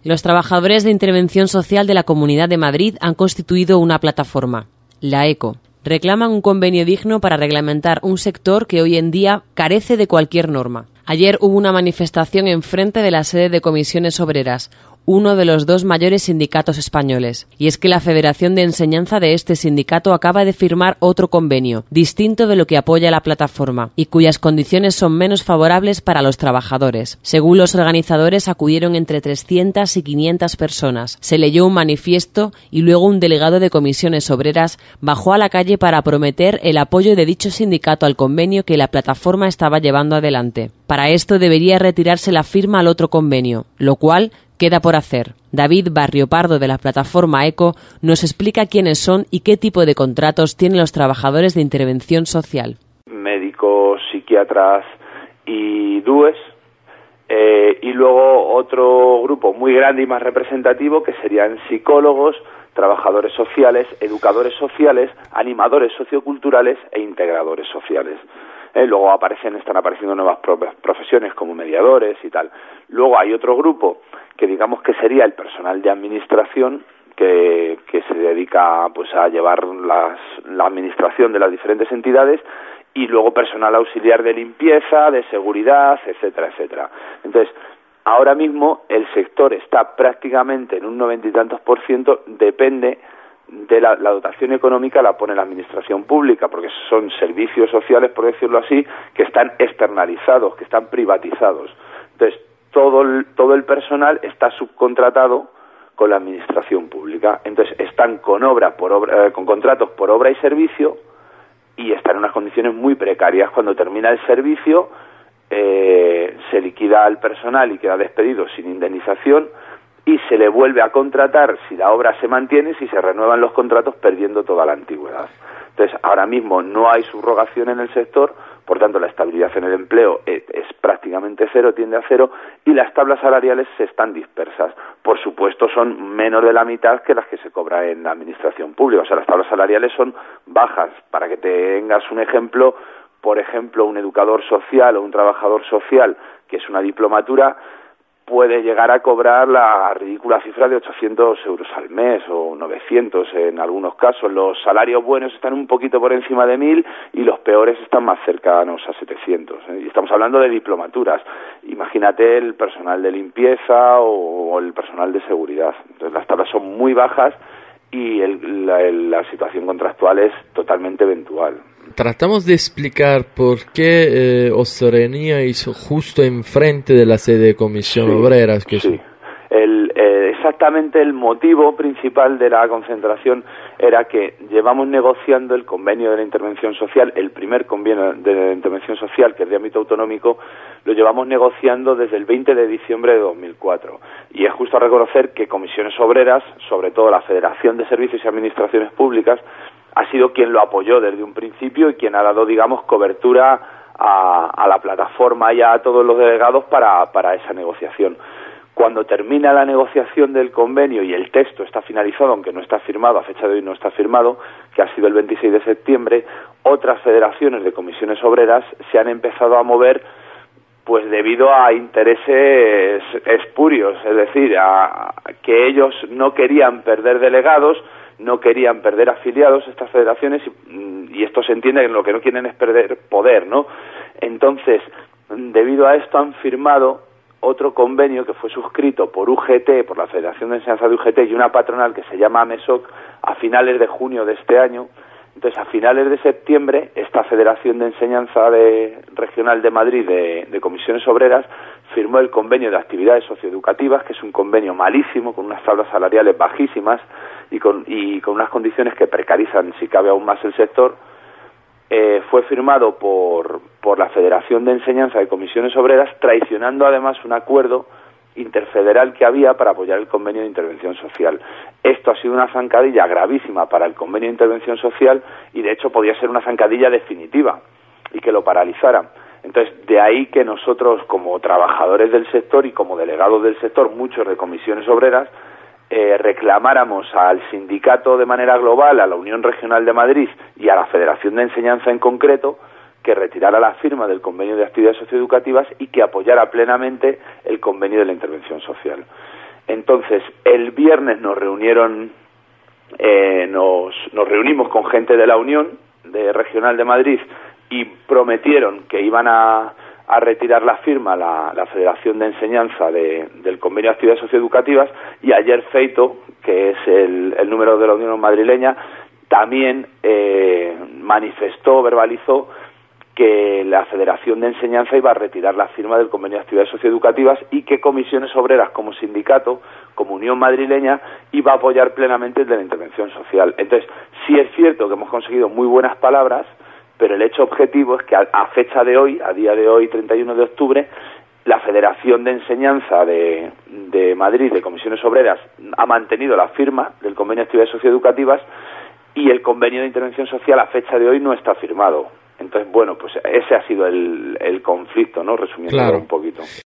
Los trabajadores de intervención social de la Comunidad de Madrid han constituido una plataforma, la ECO. Reclaman un convenio digno para reglamentar un sector que hoy en día carece de cualquier norma. Ayer hubo una manifestación enfrente de la sede de Comisiones Obreras, uno de los dos mayores sindicatos españoles. Y es que la Federación de Enseñanza de este sindicato acaba de firmar otro convenio, distinto de lo que apoya la plataforma, y cuyas condiciones son menos favorables para los trabajadores. Según los organizadores, acudieron entre 300 y 500 personas. Se leyó un manifiesto y luego un delegado de Comisiones Obreras bajó a la calle para prometer el apoyo de dicho sindicato al convenio que la plataforma estaba llevando adelante. Para esto debería retirarse la firma al otro convenio, lo cual queda por hacer. David Barrio Pardo, de la plataforma ECO, nos explica quiénes son y qué tipo de contratos tienen los trabajadores de intervención social. Médicos, psiquiatras y DUES, y luego otro grupo muy grande y más representativo que serían psicólogos, trabajadores sociales, educadores sociales, animadores socioculturales e integradores sociales. Luego están apareciendo nuevas profesiones como mediadores y tal. Luego hay otro grupo que digamos que sería el personal de administración que se dedica pues a llevar la administración de las diferentes entidades, y luego personal auxiliar de limpieza, de seguridad, etcétera, etcétera. Entonces, ahora mismo el sector está prácticamente en un 90 y tantos %, depende de la dotación económica la pone la administración pública, porque son servicios sociales, por decirlo así, que están externalizados, que están privatizados. Entonces, todo el personal está subcontratado con la administración pública. Entonces, están con contratos por obra y servicio, y están en unas condiciones muy precarias. Cuando termina el servicio, se liquida al personal y queda despedido sin indemnización, y se le vuelve a contratar si la obra se mantiene, si se renuevan los contratos, perdiendo toda la antigüedad. Entonces, ahora mismo no hay subrogación en el sector, por tanto la estabilidad en el empleo es prácticamente cero, tiende a cero, y las tablas salariales están dispersas. Por supuesto, son menos de la mitad que las que se cobra en la administración pública. O sea, las tablas salariales son bajas. Para que tengas un ejemplo, por ejemplo, un educador social o un trabajador social, que es una diplomatura, puede llegar a cobrar la ridícula cifra de 800 euros al mes o 900 en algunos casos. Los salarios buenos están un poquito por encima de 1.000 y los peores están más cercanos a 700. Y estamos hablando de diplomaturas. Imagínate el personal de limpieza o el personal de seguridad. Entonces, las tablas son muy bajas y la situación contractual es totalmente eventual. Tratamos de explicar por qué os reuníais justo enfrente de la sede de Comisión Obreras. Exactamente el motivo principal de la concentración era que llevamos negociando el convenio de la intervención social, el primer convenio de la intervención social, que es de ámbito autonómico, lo llevamos negociando desde el 20 de diciembre de 2004. Y es justo reconocer que Comisiones Obreras, sobre todo la Federación de Servicios y Administraciones Públicas, ha sido quien lo apoyó desde un principio y quien ha dado, digamos, cobertura a la plataforma y a todos los delegados para esa negociación. Cuando termina la negociación del convenio y el texto está finalizado, aunque no está firmado, a fecha de hoy no está firmado, que ha sido el 26 de septiembre, otras federaciones de comisiones obreras se han empezado a mover pues debido a intereses espurios, es decir, a que ellos no querían perder delegados, no querían perder afiliados, estas federaciones, y esto se entiende que lo que no quieren es perder poder, ¿no? Entonces, debido a esto han firmado otro convenio que fue suscrito por UGT, por la Federación de Enseñanza de UGT, y una patronal que se llama AMESOC, a finales de junio de este año. Entonces, a finales de septiembre, esta Federación de Enseñanza Regional de Madrid de Comisiones Obreras firmó el convenio de actividades socioeducativas, que es un convenio malísimo, con unas tablas salariales bajísimas y con unas condiciones que precarizan, si cabe, aún más el sector. Fue firmado por la Federación de Enseñanza de Comisiones Obreras, traicionando además un acuerdo interfederal que había para apoyar el convenio de intervención social. Esto ha sido una zancadilla gravísima para el convenio de intervención social y de hecho podía ser una zancadilla definitiva y que lo paralizara. Entonces, de ahí que nosotros, como trabajadores del sector y como delegados del sector, muchos de comisiones obreras, reclamáramos al sindicato de manera global, a la Unión Regional de Madrid y a la Federación de Enseñanza en concreto, que retirara la firma del convenio de actividades socioeducativas y que apoyara plenamente el convenio de la intervención social. Entonces, el viernes nos reunimos con gente de la Unión Regional de Madrid y prometieron que iban a retirar la firma la Federación de Enseñanza del Convenio de Actividades Socioeducativas, y ayer Feito, que es el número de la Unión madrileña, también verbalizó que la Federación de Enseñanza iba a retirar la firma del Convenio de Actividades Socioeducativas y que Comisiones Obreras, como sindicato, como Unión madrileña, iba a apoyar plenamente el de la intervención social. Entonces, sí es cierto que hemos conseguido muy buenas palabras, pero el hecho objetivo es que a fecha de hoy, a día de hoy, 31 de octubre, la Federación de Enseñanza de Madrid, de Comisiones Obreras, ha mantenido la firma del Convenio de Actividades Socioeducativas y el Convenio de Intervención Social a fecha de hoy no está firmado. Entonces, bueno, pues ese ha sido el conflicto, ¿no? Resumiendo un poquito.